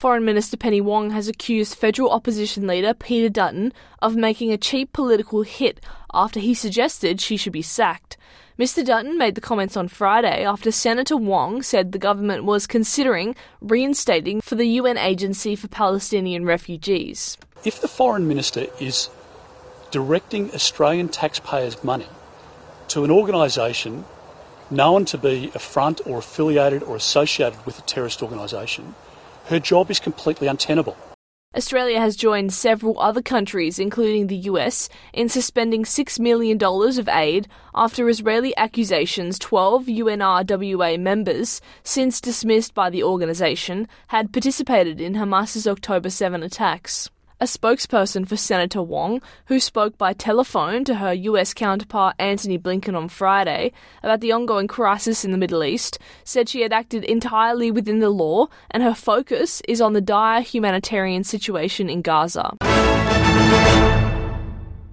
Foreign Minister Penny Wong has accused federal opposition leader Peter Dutton of making a cheap political hit after he suggested she should be sacked. Mr Dutton made the comments on Friday after Senator Wong said the government was considering reinstating for the UN Agency for Palestinian Refugees. If the Foreign Minister is directing Australian taxpayers' money to an organisation known to be a front or affiliated or associated with a terrorist organisation, her job is completely untenable. Australia has joined several other countries, including the US, in suspending $6 million of aid after Israeli accusations 12 UNRWA members, since dismissed by the organisation, had participated in Hamas's October 7 attacks. A spokesperson for Senator Wong, who spoke by telephone to her US counterpart Antony Blinken on Friday about the ongoing crisis in the Middle East, said she had acted entirely within the law and her focus is on the dire humanitarian situation in Gaza.